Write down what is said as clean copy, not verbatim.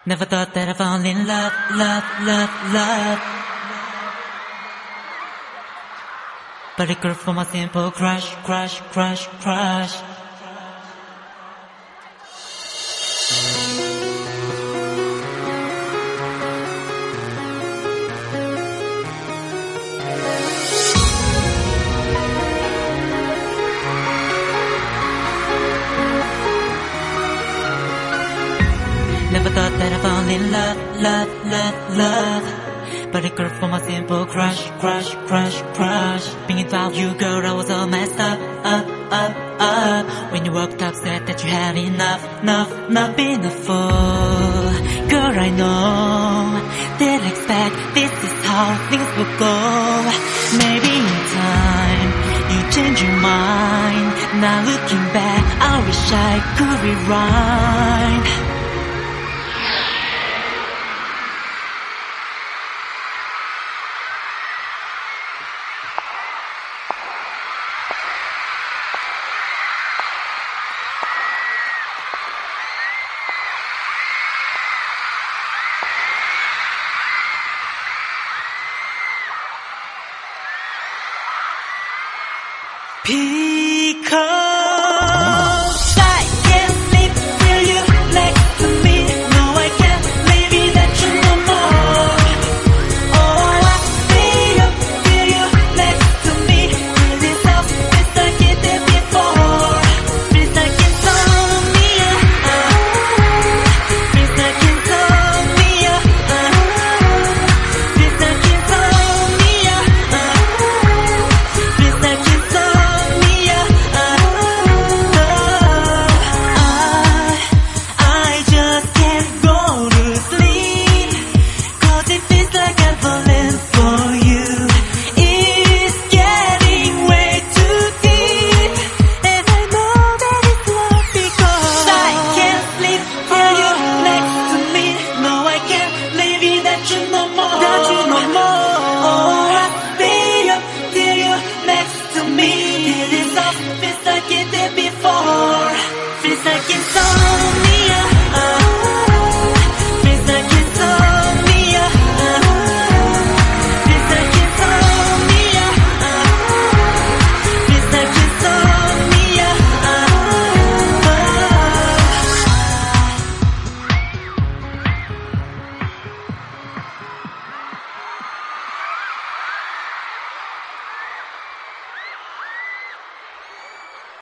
Never thought that I'd fall in love, love, love, love. But a girl from a simple crush, crush, crush, crush. Never thought that I'd fall in love, love, love, love. But a girl from a simple crush, crush, crush, crush. Thinking about you, girl, I was all messed up, up, up, up. When you walked up, said that you had enough, enough, not been a fool. Girl, I know, didn't expect this is how things would go. Maybe in time, you change your mind. Now looking back, I wish I could rewind. Because I can't live with you next to me. No, I can't live without you no more. Oh, I feel you next to me. Feeling so feels like it did before. Feels like insomnia. Feels like insomnia. Feels like insomnia. Feels like insomnia. Feels like insomnia.